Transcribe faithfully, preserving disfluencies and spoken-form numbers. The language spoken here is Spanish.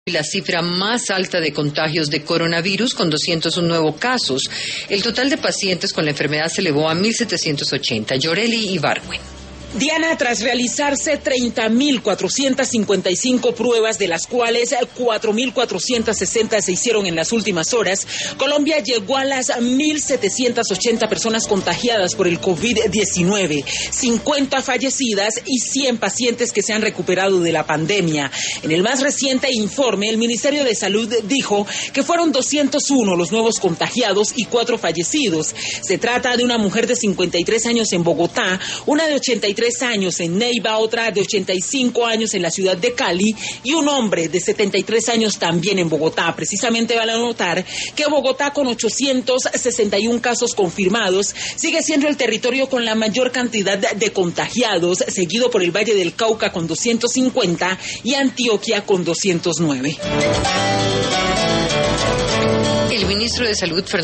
La cifra más alta de contagios de coronavirus, con doscientos uno nuevos casos. El total de pacientes con la enfermedad se elevó a mil setecientos ochenta. Yoreli Ibargüen. Diana, tras realizarse treinta mil cuatrocientas cincuenta y cinco pruebas, de las cuales cuatro mil cuatrocientas sesenta se hicieron en las últimas horas, Colombia llegó a las mil setecientas ochenta personas contagiadas por el COVID diecinueve, cincuenta fallecidas y cien pacientes que se han recuperado de la pandemia. En el más reciente informe, el Ministerio de Salud dijo que fueron doscientos uno los nuevos contagiados y cuatro fallecidos. Se trata de una mujer de cincuenta y tres años en Bogotá, una de ochenta y tres años en Neiva, otra de ochenta y cinco años en la ciudad de Cali y un hombre de setenta y tres años también en Bogotá. Precisamente vale notar que Bogotá, con ochocientos sesenta y uno casos confirmados, sigue siendo el territorio con la mayor cantidad de contagiados, seguido por el Valle del Cauca con doscientos cincuenta y Antioquia con doscientos nueve. El ministro de Salud, Fernando